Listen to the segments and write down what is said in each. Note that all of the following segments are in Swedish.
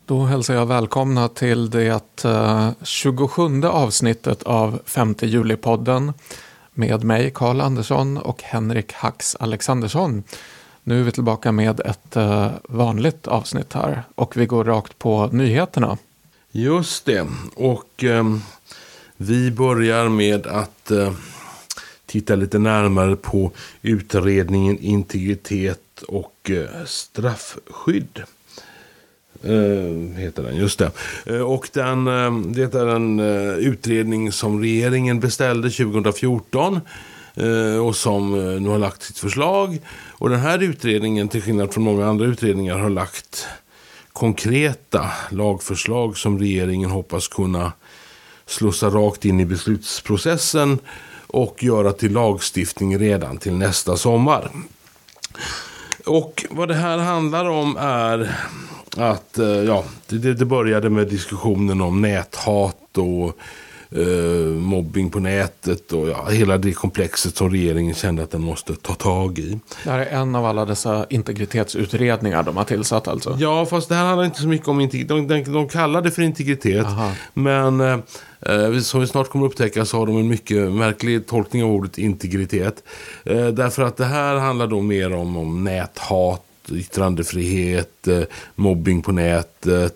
Då hälsar jag välkomna till det 27 avsnittet av 5 juli-podden med mig, Carl Andersson och Henrik Hax Alexandersson. Nu är vi tillbaka med ett vanligt avsnitt här och vi går rakt på nyheterna. Just det, och vi börjar med att titta lite närmare på utredningen integritet och straffskydd. Heter den, just det. Och det är en utredning som regeringen beställde 2014 och som nu har lagt sitt förslag. Och den här utredningen, till skillnad från många andra utredningar, har lagt konkreta lagförslag som regeringen hoppas kunna slussa rakt in i beslutsprocessen och göra till lagstiftning redan till nästa sommar. Och vad det här handlar om är att det började med diskussionen om näthat och mobbing på nätet och hela det komplexet som regeringen kände att den måste ta tag i. Det här är en av alla dessa integritetsutredningar de har tillsatt alltså? Ja, fast det här handlar inte så mycket om integritet. De kallar det för integritet. Aha. Men som vi snart kommer upptäcka så har de en mycket märklig tolkning av ordet integritet. Därför att det här handlar då mer om näthat, yttrandefrihet, mobbing på nätet.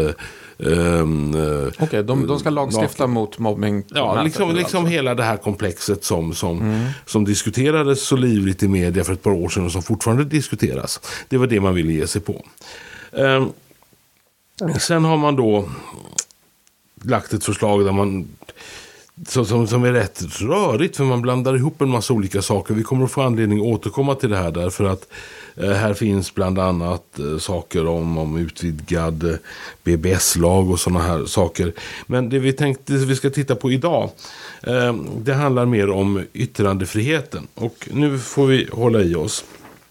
Okej, de ska lagstifta mot mobbing på nätet. Liksom alltså. Hela det här komplexet som diskuterades så livligt i media för ett par år sedan och som fortfarande diskuteras. Det var det man ville ge sig på. Sen har man då lagt ett förslag där man som är rätt rörigt, för man blandar ihop en massa olika saker. Vi kommer att få anledning att återkomma till det här därför att här finns bland annat saker om utvidgad BBS-lag och sådana här saker. Men det vi tänkte vi ska titta på idag, det handlar mer om yttrandefriheten. Och nu får vi hålla i oss.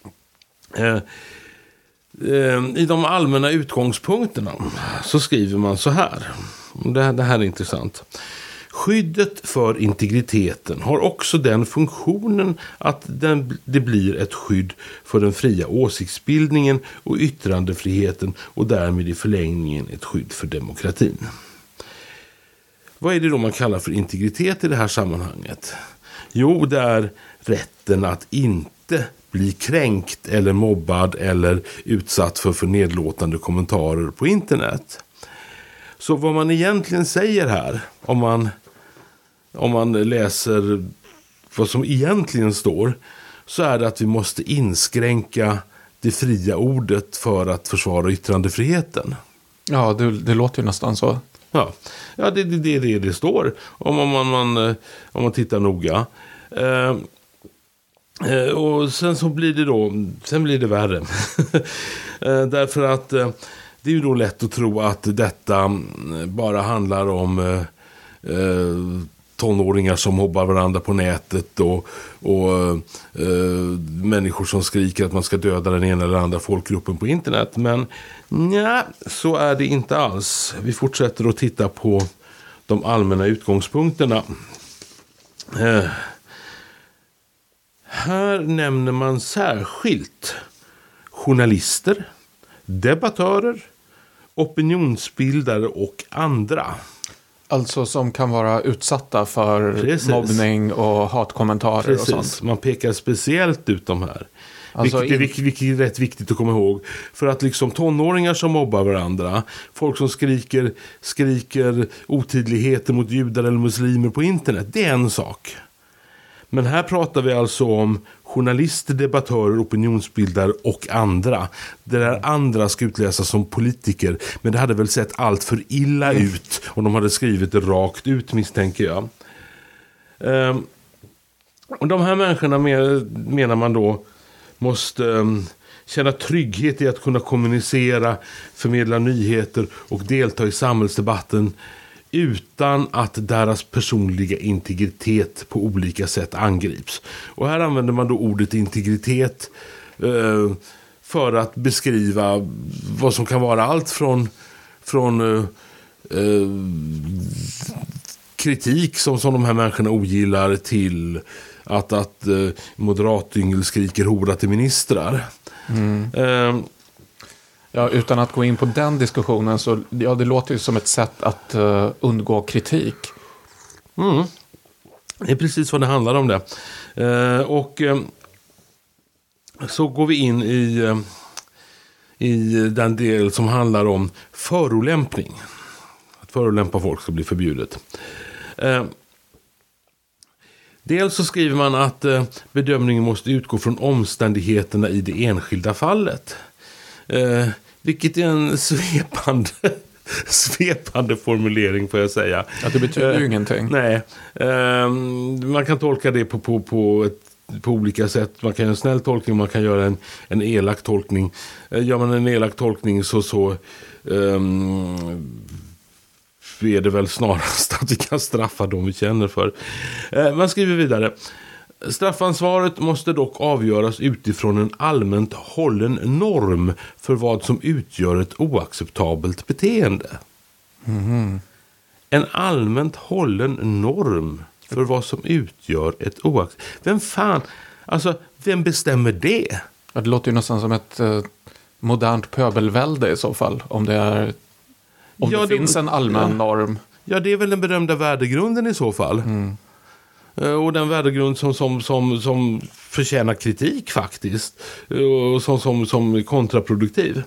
I de allmänna utgångspunkterna så skriver man så här. Det här är intressant. Skyddet för integriteten har också den funktionen att det blir ett skydd för den fria åsiktsbildningen och yttrandefriheten och därmed i förlängningen ett skydd för demokratin. Vad är det då man kallar för integritet i det här sammanhanget? Jo, det är rätten att inte bli kränkt eller mobbad eller utsatt för nedlåtande kommentarer på internet. Så vad man egentligen säger här, om man läser vad som egentligen står, så är det att vi måste inskränka det fria ordet för att försvara yttrandefriheten. Ja, det låter ju nästan så. Ja, det står om man tittar noga. Och sen blir det värre. Därför att det är ju då lätt att tro att detta bara handlar om tonåringar som mobbar varandra på nätet och människor som skriker att man ska döda den ena eller andra folkgruppen på internet. Men nej, så är det inte alls. Vi fortsätter att titta på de allmänna utgångspunkterna. Här nämner man särskilt journalister, debattörer, opinionsbildare och andra. Alltså som kan vara utsatta för mobbning och hatkommentarer och sånt. Man pekar speciellt ut de här. Alltså vilket är rätt viktigt att komma ihåg. För att liksom tonåringar som mobbar varandra, folk som skriker otydligheter mot judar eller muslimer på internet, det är en sak. Men här pratar vi alltså om journalister, debattörer, opinionsbildare och andra. Det där andra ska utläsas som politiker. Men det hade väl sett allt för illa ut om de hade skrivit det rakt ut, misstänker jag. Och de här människorna menar man då måste känna trygghet i att kunna kommunicera, förmedla nyheter och delta i samhällsdebatten utan att deras personliga integritet på olika sätt angrips. Och här använder man då ordet integritet för att beskriva vad som kan vara allt från kritik som de här människorna ogillar till att moderatyngel skriker hora till ministrar. Ja, utan att gå in på den diskussionen så ja, det låter ju som ett sätt att undgå kritik. Det är precis vad det handlar om det. Så går vi in i den del som handlar om förolämpning. Att förolämpa folk ska bli förbjudet. Dels så skriver man att bedömningen måste utgå från omständigheterna i det enskilda fallet. Vilket är en svepande formulering får jag säga. Ja, det betyder ju ingenting. Nej, man kan tolka det på olika sätt. Man kan göra en snäll tolkning, man kan göra en elak tolkning. Gör man en elak tolkning så är det väl snarast att vi kan straffa dem vi känner för. Man skriver vidare. Straffansvaret måste dock avgöras utifrån en allmänt hållen norm för vad som utgör ett oacceptabelt beteende. En allmänt hållen norm för vad som utgör ett oacceptabelt... Vem bestämmer det? Ja, det låter ju nästan som ett modernt pöbelvälde i så fall. Om det finns en allmän norm. Ja, det är väl den berömda värdegrunden i så fall. Och den värdegrund som förtjänar kritik faktiskt. Och som kontraproduktiv.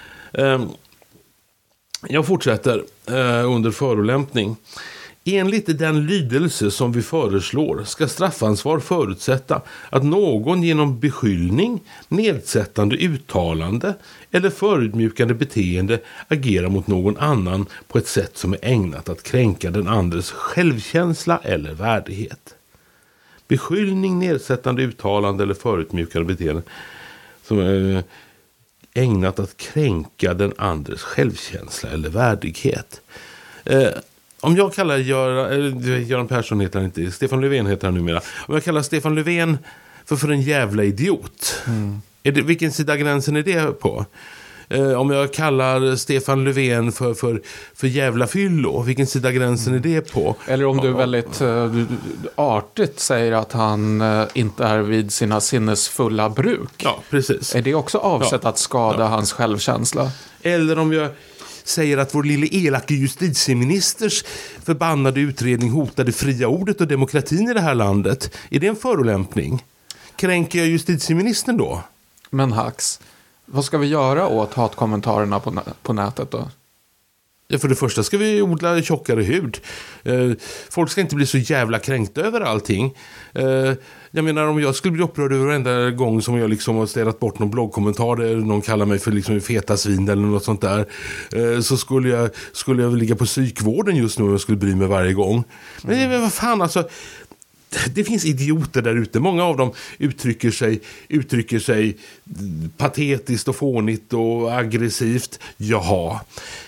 Jag fortsätter under förolämpning. Enligt den lydelse som vi föreslår ska straffansvar förutsätta att någon genom beskyllning, nedsättande uttalande eller förödmjukande beteende agerar mot någon annan på ett sätt som är ägnat att kränka den andres självkänsla eller värdighet. Beskyllning, nedsättande uttalande eller förödmjukande beteende som är ägnat att kränka den andres självkänsla eller värdighet. Om jag kallar Göran Persson heter han inte, Stefan Löfven heter han numera. Om jag kallar Stefan Löfven för en jävla idiot. Vilken sida gränsen är det på? Om jag kallar Stefan Löfven för jävla fyllo, vilken sida gränsen är det på? Eller om du väldigt artigt säger att han inte är vid sina sinnesfulla bruk. Ja, precis. Är det också avsett att skada hans självkänsla? Eller om jag säger att vår lille elake justitieministers förbannade utredning hotade fria ordet och demokratin i det här landet. Är det en förolämpning? Kränker jag justitieministern då? Men Hax, vad ska vi göra åt hatkommentarerna på nätet då? Ja, för det första ska vi odla tjockare hud. Folk ska inte bli så jävla kränkta över allting. Jag menar, om jag skulle bli upprörd över varenda gång som jag liksom har städat bort någon bloggkommentar där någon kallar mig för liksom feta svin eller något sånt där, så skulle jag ligga på psykvården just nu och jag skulle bry mig varje gång. Men vad fan, alltså, det finns idioter där ute. Många av dem uttrycker sig patetiskt och fånigt och aggressivt. Jaha.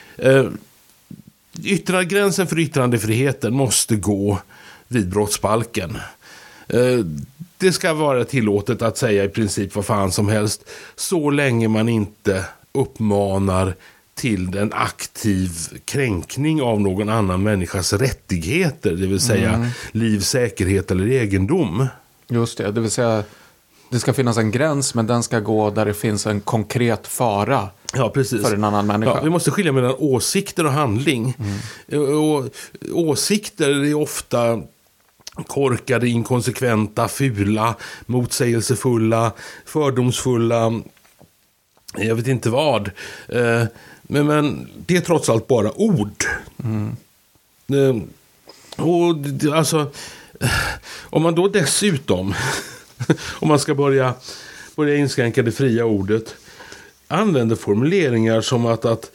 Gränsen för yttrandefriheten måste gå vid brottsbalken. Det ska vara tillåtet att säga i princip vad fan som helst så länge man inte uppmanar till en aktiv kränkning av någon annan människas rättigheter, det vill säga liv, säkerhet eller egendom. Just det vill säga det ska finnas en gräns, men den ska gå där det finns en konkret fara. Ja, precis. För en annan människa. Ja, vi måste skilja mellan åsikter och handling. Och åsikter är ofta korkade, inkonsekventa, fula, motsägelsefulla, fördomsfulla, jag vet inte vad. Men det är trots allt bara ord. Och alltså, om man då dessutom om man ska börja inskränka det fria ordet, använder formuleringar som att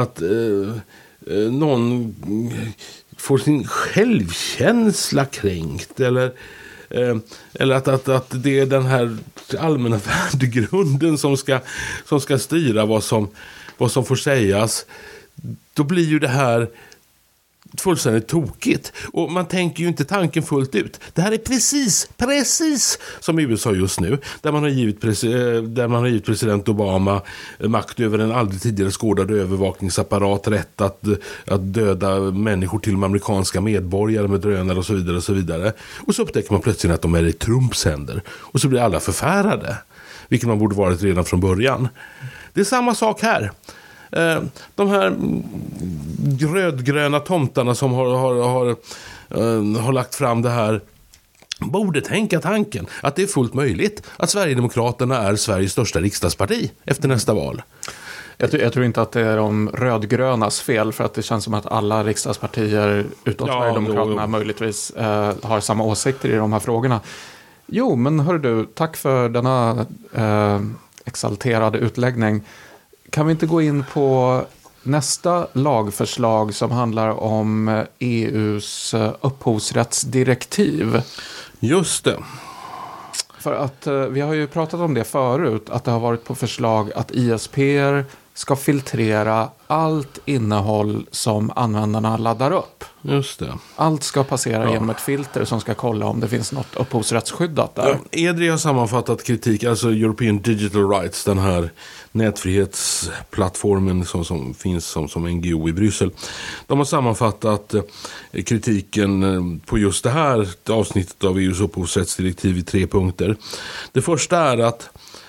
någon får sin självkänsla kränkt eller att det är den här allmänna värdegrunden som ska styra vad som får sägas, då blir ju det här fullständigt tokigt. Och man tänker ju inte tanken fullt ut. Det här är precis som i USA just nu, där man har givit president Obama makt över en aldrig tidigare skådad övervakningsapparat, rätt att döda människor till amerikanska medborgare med drönare och så vidare och så vidare. Och så upptäcker man plötsligt att de är i Trumps händer. Och så blir alla förfärade, vilket man borde varit redan från början. Det är samma sak här. De här rödgröna tomtarna som har lagt fram det här borde tänka tanken att det är fullt möjligt att Sverigedemokraterna är Sveriges största riksdagsparti efter nästa val. Jag tror inte att det är de rödgrönas fel, för att det känns som att alla riksdagspartier utom Sverigedemokraterna möjligtvis har samma åsikter i de här frågorna. Jo, men hör du, tack för denna exalterade utläggning. Kan vi inte gå in på nästa lagförslag som handlar om EUs upphovsrättsdirektiv? Just det. För att vi har ju pratat om det förut, att det har varit på förslag att ISP:er ska filtrera allt innehåll som användarna laddar upp. Just det. Allt ska passera genom ett filter som ska kolla om det finns något upphovsrättsskyddat där. EDRI har sammanfattat kritik, alltså European Digital Rights, den här nätfrihetsplattformen som finns som NGO i Bryssel. De har sammanfattat kritiken på just det här avsnittet av EUs upphovsrättsdirektiv i 3 punkter. Det första är att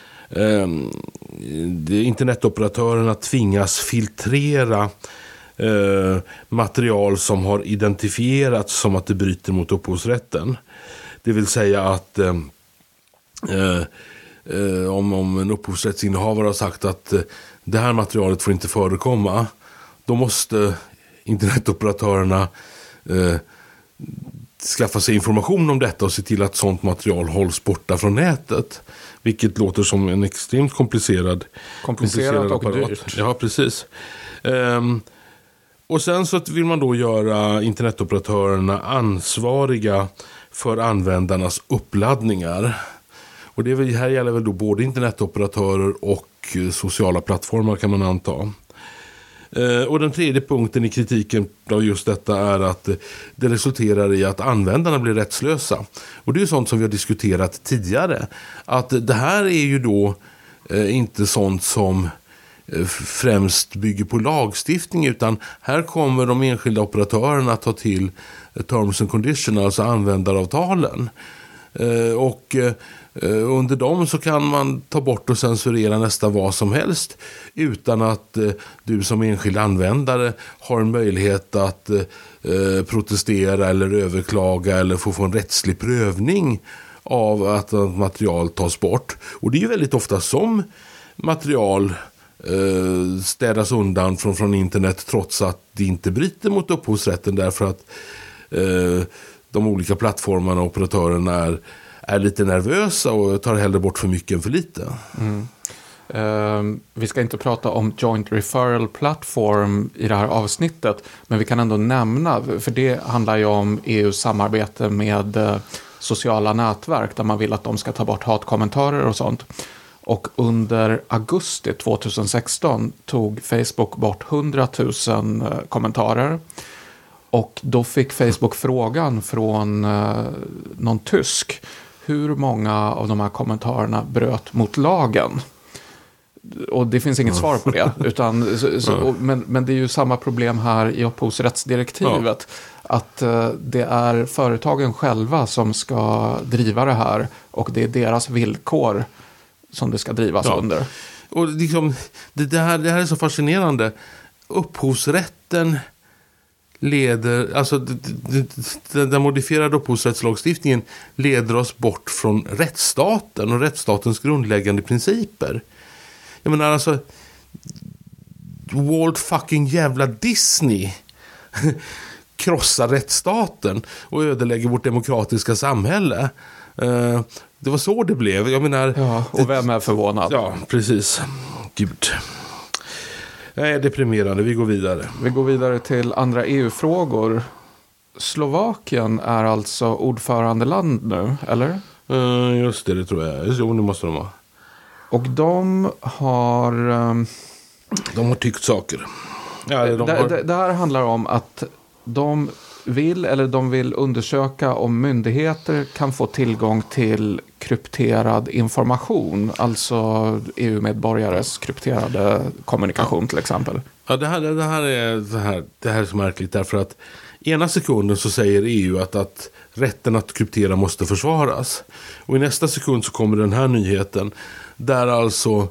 internetoperatörerna tvingas filtrera material som har identifierats som att det bryter mot upphovsrätten. Det vill säga att om en upphovsrättsinnehavare har sagt att det här materialet får inte förekomma, då måste internetoperatörerna skaffa sig information om detta och se till att sånt material hålls borta från nätet. Vilket låter som en extremt komplicerad och apparat. dyrt. Ja, precis. Och sen så vill man då göra internetoperatörerna ansvariga för användarnas uppladdningar. Och här gäller väl då både internetoperatörer och sociala plattformar, kan man anta. Och den tredje punkten i kritiken av just detta är att det resulterar i att användarna blir rättslösa. Och det är ju sånt som vi har diskuterat tidigare. Att det här är ju då inte sånt som främst bygger på lagstiftning, utan här kommer de enskilda operatörerna att ta till terms and conditions, alltså användaravtalen. Och under dem så kan man ta bort och censurera nästan vad som helst utan att du som enskild användare har en möjlighet att protestera eller överklaga eller få en rättslig prövning av att material tas bort. Och det är ju väldigt ofta som material städas undan från internet trots att det inte bryter mot upphovsrätten, därför att de olika plattformarna och operatörerna är lite nervösa och tar hellre bort för mycket än för lite. Vi ska inte prata om Joint Referral Platform i det här avsnittet, men vi kan ändå nämna, för det handlar ju om EUs samarbete med sociala nätverk där man vill att de ska ta bort hatkommentarer och sånt. Och under augusti 2016 tog Facebook bort 100 000 kommentarer. Och då fick Facebook frågan från någon tysk hur många av de här kommentarerna bröt mot lagen. Och det finns inget svar på det. Men det är ju samma problem här i upphovsrättsdirektivet. Att det är företagen själva som ska driva det här. Och det är deras villkor som det ska drivas under. Och liksom, det här är så fascinerande. Upphovsrätten leder, alltså den modifierade upphovsrättslagstiftningen leder oss bort från rättsstaten och rättsstatens grundläggande principer. Jag menar alltså, Walt fucking jävla Disney krossar rättsstaten och ödelägger vårt demokratiska samhälle. Det var så det blev. Jag menar, ja, och vem är förvånad? Ja, precis. Gud. Nej, deprimerande. Vi går vidare. Vi går vidare till andra EU-frågor. Slovakien är alltså ordförandeland nu, eller? Just det tror jag. Jo, nu måste de ha. Och de har... De har tyckt saker. Ja, det här handlar om att de vill undersöka om myndigheter kan få tillgång till krypterad information, alltså EU-medborgares krypterade kommunikation till exempel. Ja, det här är så märkligt, därför att ena sekunden så säger EU att rätten att kryptera måste försvaras. Och i nästa sekund så kommer den här nyheten där alltså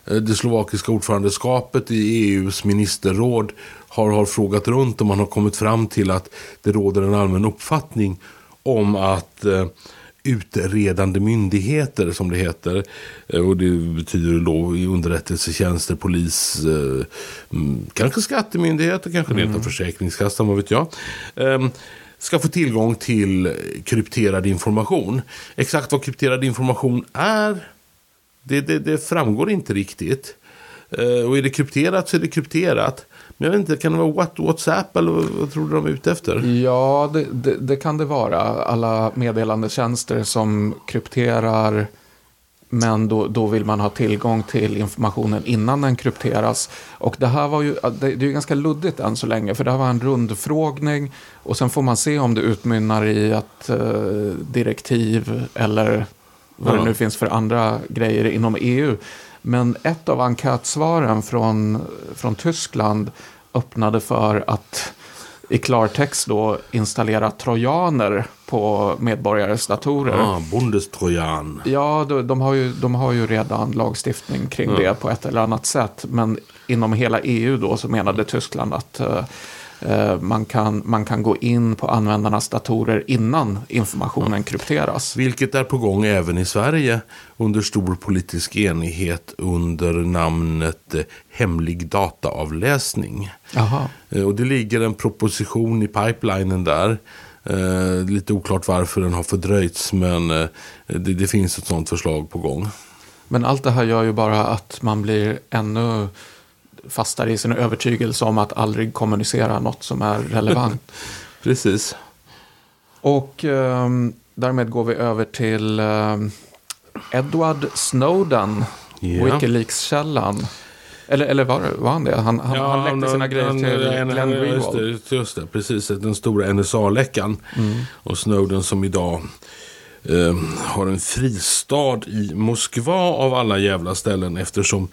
det slovakiska ordförandeskapet i EUs ministerråd har frågat runt och man har kommit fram till att det råder en allmän uppfattning om att utredande myndigheter, som det heter, och det betyder då i underrättelsetjänster, polis, kanske skattemyndigheter, kanske rent av försäkringskassan, vad vet jag, ska få tillgång till krypterad information. Exakt vad krypterad information är, det framgår inte riktigt. Och är det krypterat så är det krypterat. Men jag vet inte, kan det vara WhatsApp eller vad tror du de är ute efter? Ja, det kan det vara. Alla meddelandetjänster som krypterar, men då vill man ha tillgång till informationen innan den krypteras. Och det här var ju, det är ju ganska luddigt än så länge, för det här var en rundfrågning och sen får man se om det utmynnar i att direktiv eller vad det nu finns för andra grejer inom EU. Men ett av enkätsvaren från Tyskland öppnade för att i klartext då installera trojaner på medborgares datorer. Bundestrojan. Ja, de har ju redan lagstiftning kring det på ett eller annat sätt. Men inom hela EU då så menade Tyskland att man kan gå in på användarnas datorer innan informationen krypteras. Vilket är på gång även i Sverige under stor politisk enighet under namnet hemlig dataavläsning. Aha. Och det ligger en proposition i pipelinen där. Lite oklart varför den har fördröjts, men det finns ett sådant förslag på gång. Men allt det här gör ju bara att man blir ännu fastare i sin övertygelse om att aldrig kommunicera något som är relevant. Precis. Och därmed går vi över till Edward Snowden, Wikileaks-källan. Eller var han det? Han läckte sina grejer till Glenn Greenwald. Just det, precis. Den stora NSA-läckan. Och Snowden som idag har en fristad i Moskva av alla jävla ställen, eftersom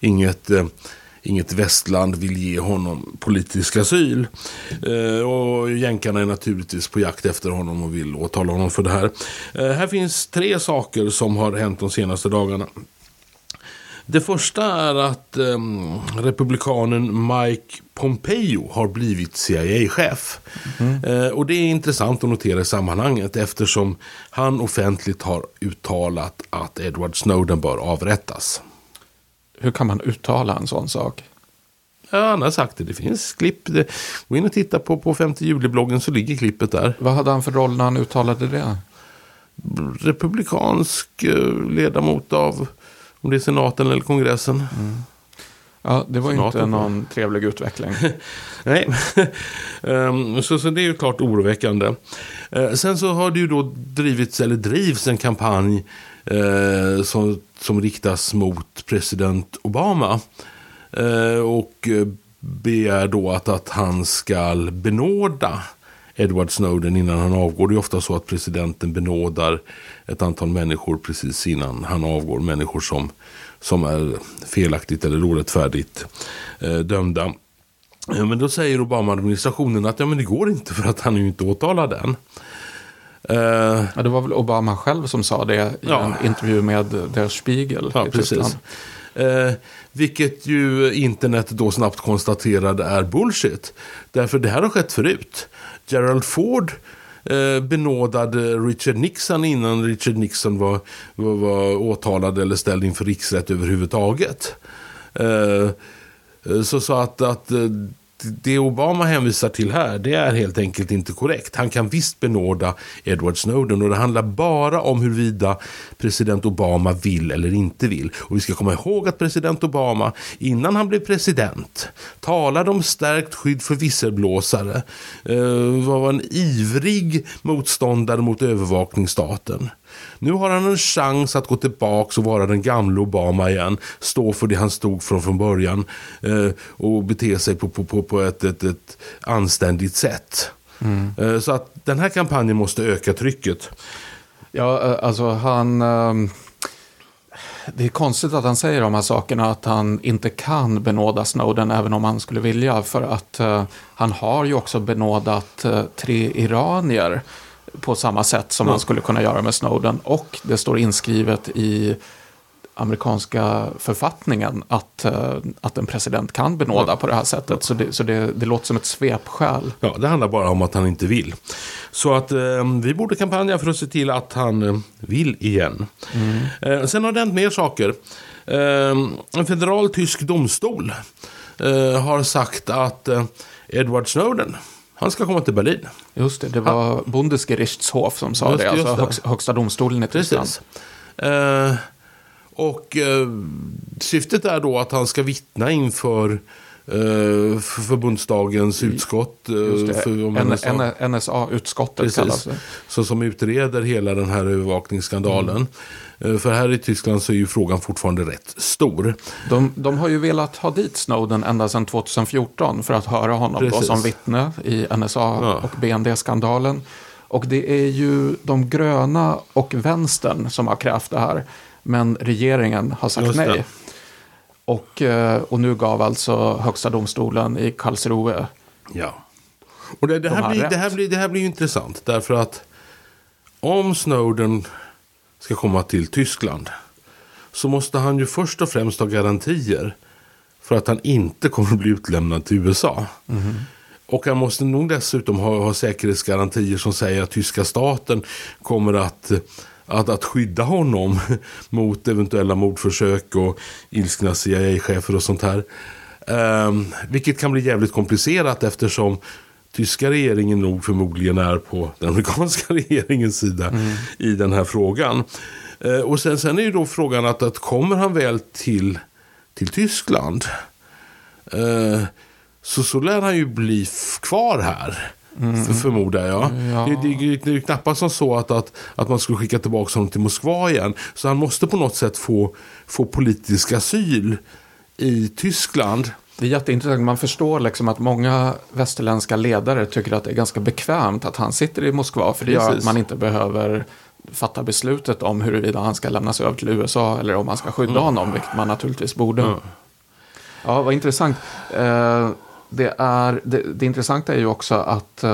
inget västland vill ge honom politisk asyl. Och jänkarna är naturligtvis på jakt efter honom och vill åtala honom för det här. Här finns 3 saker som har hänt de senaste dagarna. Det första är att republikanen Mike Pompeo har blivit CIA-chef. Och det är intressant att notera i sammanhanget, eftersom han offentligt har uttalat att Edward Snowden bör avrättas. Hur kan man uttala en sån sak? Ja, han har sagt det. Det finns klipp. Gå in och titta på 5 juli-bloggen så ligger klippet där. Vad hade han för roll när han uttalade det? Republikansk ledamot av, om det är senaten eller kongressen. Ja, det var ju senaten, inte någon trevlig utveckling. Nej, så det är ju klart oroväckande. Sen så har det ju då drivs en kampanj som riktas mot president Obama och begär då att han ska benåda Edward Snowden innan han avgår. Det är ofta så att presidenten benådar ett antal människor precis innan han avgår, människor som är felaktigt eller orättfärdigt dömda. Men då säger Obama-administrationen att men det går inte, för att han är ju inte åtalad än. Ja, det var väl Obama själv som sa det i en intervju med Der Spiegel. Ja, precis. Vilket ju internet då snabbt konstaterade är bullshit. Därför det här har skett förut. Gerald Ford benådade Richard Nixon innan Richard Nixon var åtalad eller ställd inför riksrätt överhuvudtaget. Så att det Obama hänvisar till här, det är helt enkelt inte korrekt. Han kan visst benåda Edward Snowden, och det handlar bara om huruvida president Obama vill eller inte vill. Och vi ska komma ihåg att president Obama, innan han blev president, talade om stärkt skydd för visselblåsare, var en ivrig motståndare mot övervakningsstaten. Nu har han en chans att gå tillbaka och vara den gamla Obama igen, stå för det han stod från början och bete sig på ett anständigt sätt. Så att den här kampanjen måste öka trycket. Ja, alltså det är konstigt att han säger de här sakerna, att han inte kan benåda Snowden även om han skulle vilja, för att han har ju också benådat 3 iranier på samma sätt som man skulle kunna göra med Snowden, och det står inskrivet i amerikanska författningen att en president kan benåda på det här sättet. Så det låter som ett svepskäl. Ja, det handlar bara om att han inte vill. Så att vi borde kampanja för att se till att han vill igen. Sen har det hänt mer saker. En federal tysk domstol har sagt att Edward Snowden, han ska komma till Berlin. Just det var Bundesgerichtshof som sa det, alltså högsta domstolen i Tyskland. Och syftet är då att han ska vittna inför förbundsdagens utskott. NSA-utskottet kallas det. Så som utreder hela den här övervakningsskandalen. För här i Tyskland så är ju frågan fortfarande rätt stor. De har ju velat ha dit Snowden ända sedan 2014 för att höra honom då som vittne i NSA och BND-skandalen. Och det är ju de gröna och vänstern som har krävt det här. Men regeringen har sagt nej. Och nu gav alltså högsta domstolen i Karlsruhe. Ja. Och det här blir ju intressant. Därför att om Snowden ska komma till Tyskland så måste han ju först och främst ha garantier för att han inte kommer att bli utlämnad till USA. Och han måste nog dessutom ha säkerhetsgarantier som säger att tyska staten kommer att skydda honom mot eventuella mordförsök och ilskna CIA-chefer och sånt här. Vilket kan bli jävligt komplicerat eftersom tyska regeringen nog förmodligen är på den amerikanska regeringens sida i den här frågan. Och sen är ju då frågan att kommer han väl till Tyskland så lär han ju bli kvar här. Förmodar jag. Ja. Det är knappast som så att man skulle skicka tillbaka honom till Moskva igen. Så han måste på något sätt få politisk asyl i Tyskland. Det är jätteintressant. Man förstår liksom att många västerländska ledare tycker att det är ganska bekvämt att han sitter i Moskva. För det gör att man inte behöver fatta beslutet om huruvida han ska lämnas över till USA eller om man ska skydda honom, vilket man naturligtvis borde. Ja, vad intressant. Det intressanta är ju också att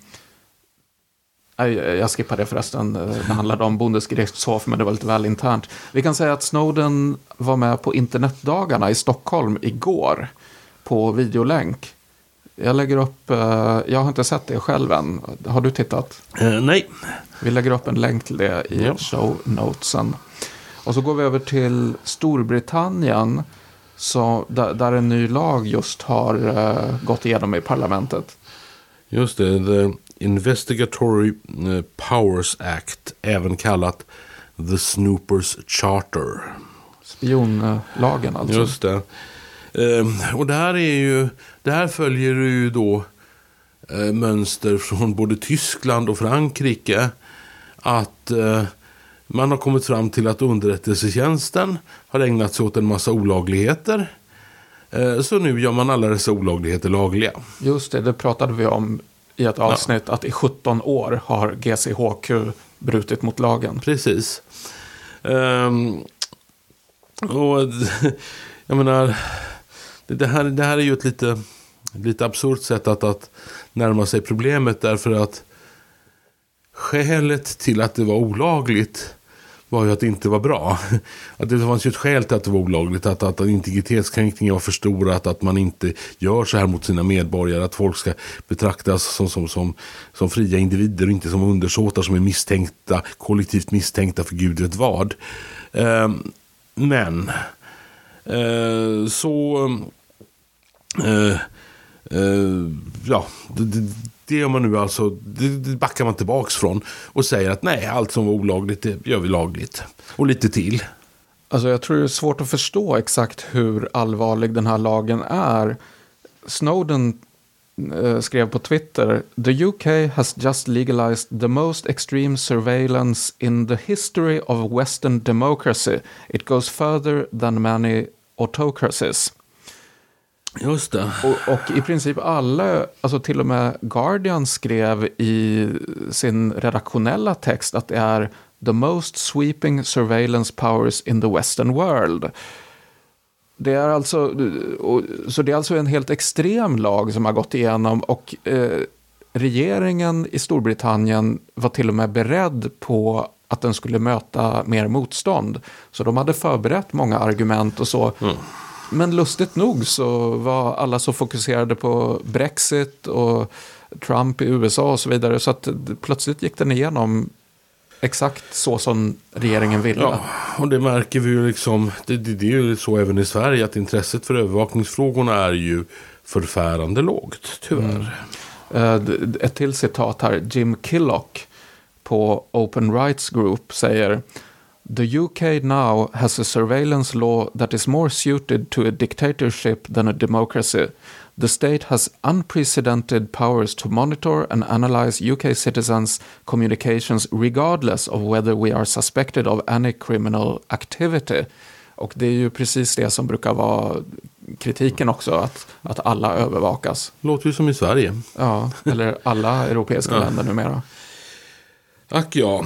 jag skippar det förresten, det handlade om Bundesgerichtshof, men det var lite väl internt. Vi kan säga att Snowden var med på internetdagarna i Stockholm igår på videolänk. Jag lägger upp, jag har inte sett det själv än. Har du tittat? Nej. Vi lägger upp en länk till det i show notesen. Och så går vi över till Storbritannien, så där en ny lag just har gått igenom i parlamentet. Just det, The Investigatory Powers Act, även kallat The Snoopers Charter. Spionlagen alltså. Just det. Och det här följer ju då mönster från både Tyskland och Frankrike, att man har kommit fram till att underrättelsetjänsten har ägnat sig åt en massa olagligheter. Så nu gör man alla dessa olagligheter lagliga. Just det pratade vi om i ett avsnitt, att i 17 år har GCHQ brutit mot lagen. Precis. Och jag menar, det här är ju ett lite absurt sätt att närma sig problemet, därför att skälet till att det var olagligt var ju att det inte var bra. Att det fanns ju ett skäl till att det var olagligt, att integritetskränkningen var för stor, att man inte gör så här mot sina medborgare, att folk ska betraktas som fria individer och inte som undersåtar som är misstänkta, kollektivt misstänkta för gud vet vad. Men det gör man nu alltså, det backar man tillbaks från och säger att nej, allt som var olagligt det gör vi lagligt. Och lite till. Alltså jag tror det är svårt att förstå exakt hur allvarlig den här lagen är. Snowden skrev på Twitter: "The UK has just legalized the most extreme surveillance in the history of Western democracy. It goes further than many autocracies." Just det. Och i princip alla, alltså till och med Guardian skrev i sin redaktionella text att det är the most sweeping surveillance powers in the western world. Det är alltså en helt extrem lag som har gått igenom, och regeringen i Storbritannien var till och med beredd på att den skulle möta mer motstånd. Så de hade förberett många argument och så. Men lustigt nog så var alla så fokuserade på Brexit och Trump i USA och så vidare, så att plötsligt gick den igenom exakt så som regeringen ville. Ja, och det märker vi ju liksom, det är ju så även i Sverige, att intresset för övervakningsfrågorna är ju förfärande lågt, tyvärr. Ett till citat här, Jim Killock på Open Rights Group säger: "The UK now has a surveillance law that is more suited to a dictatorship than a democracy. The state has unprecedented powers to monitor and analyze UK citizens' communications regardless of whether we are suspected of any criminal activity." Och det är ju precis det som brukar vara kritiken också, att alla övervakas. Låter ju som i Sverige. Ja, eller alla europeiska länder numera. Tack, ja.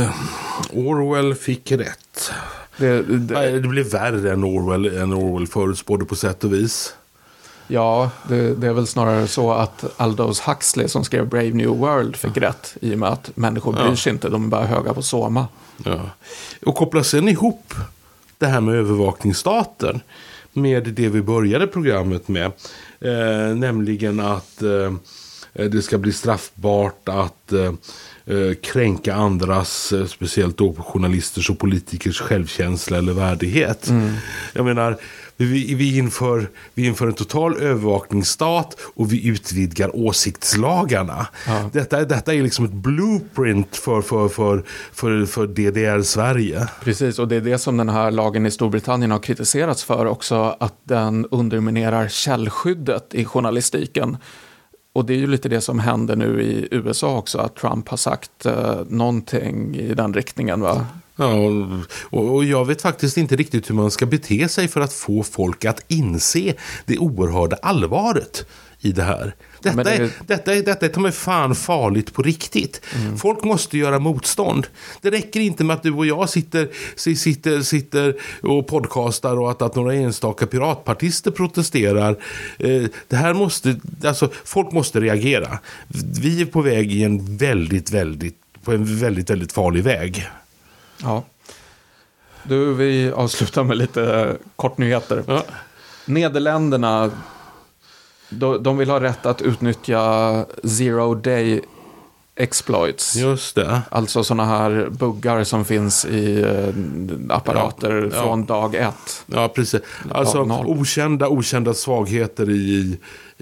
Orwell fick rätt. Det blev värre än Orwell förutspådde på sätt och vis. Ja, det är väl snarare så att Aldous Huxley som skrev Brave New World fick rätt, i och med att människor bryr sig inte, de är bara höga på soma. Ja. Och koppla sen ihop det här med övervakningsstaten med det vi började programmet med, nämligen att det ska bli straffbart att kränka andras, speciellt då journalisters och politikers självkänsla eller värdighet. Jag menar, vi inför en total övervakningsstat och vi utvidgar åsiktslagarna. Ja. Detta är liksom ett blueprint för DDR Sverige. Precis, och det är det som den här lagen i Storbritannien har kritiserats för också, att den underminerar källskyddet i journalistiken. Och det är ju lite det som händer nu i USA också, att Trump har sagt någonting i den riktningen, va? Ja, och jag vet faktiskt inte riktigt hur man ska bete sig för att få folk att inse det oerhörda allvaret i det här. Detta är ta mig fan farligt på riktigt. Folk måste göra motstånd. Det räcker inte med att du och jag sitter och podcastar och att några enstaka piratpartister protesterar. Det här måste, alltså folk måste reagera. Vi är på väg i en väldigt farlig väg. Ja. Du, vi avslutar med lite kortnyheter. Ja. Nederländerna, de vill ha rätt att utnyttja zero day exploits. Just det. Alltså sådana här buggar som finns i apparater från dag 1. Ja, precis. Alltså okända svagheter i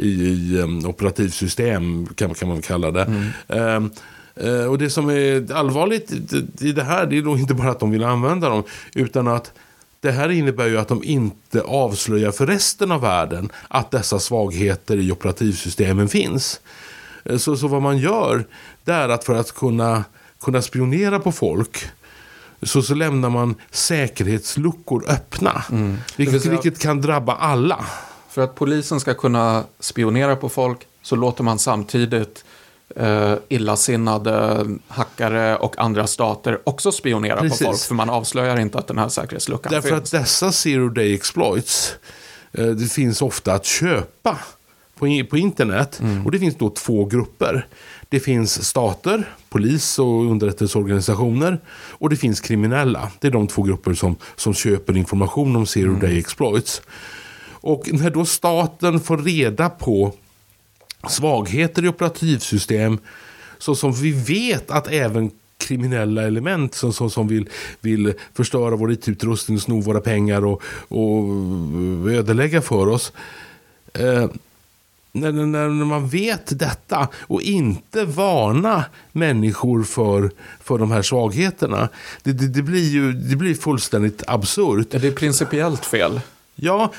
operativsystem kan man kalla det. Och det som är allvarligt i det här, det är nog inte bara att de vill använda dem, utan att det här innebär ju att de inte avslöjar för resten av världen att dessa svagheter i operativsystemen finns. Så vad man gör, det är att för att kunna spionera på folk så lämnar man säkerhetsluckor öppna. Vilket kan drabba alla. För att polisen ska kunna spionera på folk så låter man samtidigt illasinnade hackare och andra stater också spionera på folk, för man avslöjar inte att den här säkerhetsluckan finns. Därför att dessa zero day exploits det finns ofta att köpa på internet, och det finns då 2 grupper. Det finns stater, polis och underrättelseorganisationer, och det finns kriminella. Det är de 2 grupper som köper information om zero day exploits. Och när då staten får reda på svagheter i operativsystem, så som vi vet att även kriminella element som vill förstöra vår IT-utrustning, sno våra pengar och ödelägga för oss, när man vet detta och inte varna människor för de här svagheterna, det blir fullständigt absurt. Är det principiellt fel? Ja,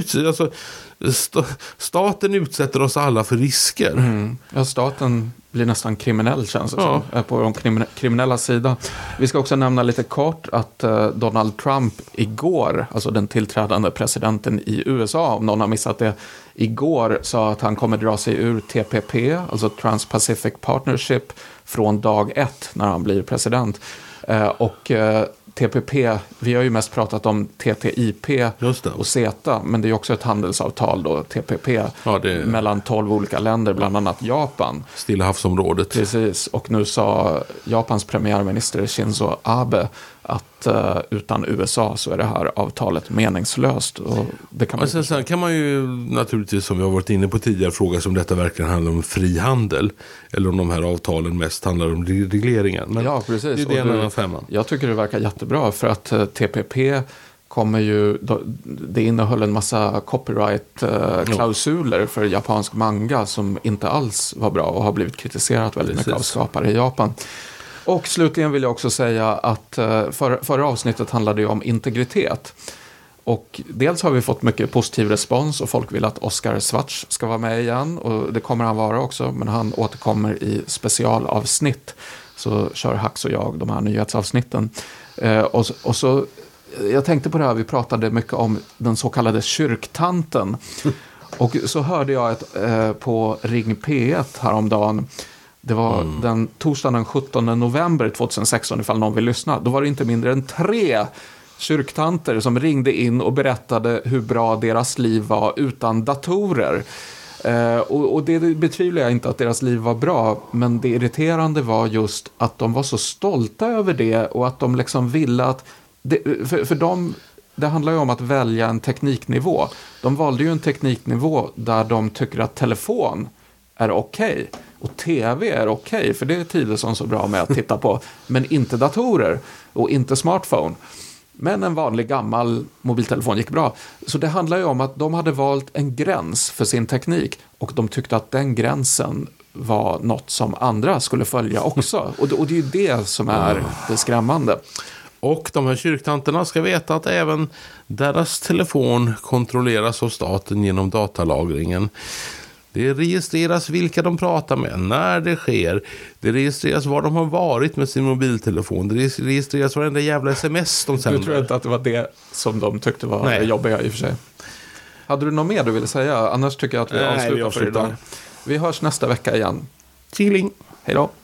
staten utsätter oss alla för risker. Ja, staten blir nästan kriminell, känns det som, på de kriminella sida. Vi ska också nämna lite kort att Donald Trump igår, alltså den tillträdande presidenten i USA, om någon har missat det, igår sa att han kommer dra sig ur TPP, alltså Trans-Pacific Partnership, från dag 1 när han blir president. Och TPP, vi har ju mest pratat om TTIP Just det. och CETA, men det är också ett handelsavtal då, TPP, mellan 12 olika länder, bland annat Japan. Stilla havsområdet. Precis, och nu sa Japans premiärminister Shinzo Abe att utan USA så är det här avtalet meningslöst. Och det kan man sen kan man ju naturligtvis, som vi har varit inne på tidigare, fråga sig om detta verkligen handlar om fri handel eller om de här avtalen mest handlar om regleringar. Men ja, precis. det är en annan femma. Jag tycker det verkar jättebra för att TPP kommer ju, det innehöll en massa copyright-klausuler för japansk manga som inte alls var bra och har blivit kritiserat väldigt mycket av skapare i Japan. Och slutligen vill jag också säga att förra avsnittet handlade ju om integritet. Och dels har vi fått mycket positiv respons och folk vill att Oscar Schwarz ska vara med igen. Och det kommer han vara också, men han återkommer i specialavsnitt. Så kör Hax och jag de här nyhetsavsnitten. Och så, jag tänkte på det här, vi pratade mycket om den så kallade kyrktanten. Och så hörde jag på Ring P1 häromdagen. Det var den torsdagen den 17 november 2016, ifall någon vill lyssna. Då var det inte mindre än 3 kyrktanter som ringde in och berättade hur bra deras liv var utan datorer. Och det betvivlar jag inte att deras liv var bra, men det irriterande var just att de var så stolta över det och att de liksom ville att... För dem, det handlar ju om att välja en tekniknivå. De valde ju en tekniknivå där de tycker att telefon är okej. Och tv är okej, för det är tider som så bra med att titta på. Men inte datorer och inte smartphone. Men en vanlig gammal mobiltelefon gick bra. Så det handlar ju om att de hade valt en gräns för sin teknik. Och de tyckte att den gränsen var något som andra skulle följa också. Och det är ju det som är det skrämmande. Och de här kyrktanterna ska veta att även deras telefon kontrolleras av staten genom datalagringen. Det registreras vilka de pratar med, när det sker. Det registreras var de har varit med sin mobiltelefon. Det registreras varenda jävla sms de sänder. Du tror inte att det var det som de tyckte var jobbiga i och för sig. Hade du något mer du ville säga? Annars tycker jag att vi avslutar för idag. Vi hörs nästa vecka igen. Chilling. Hej då.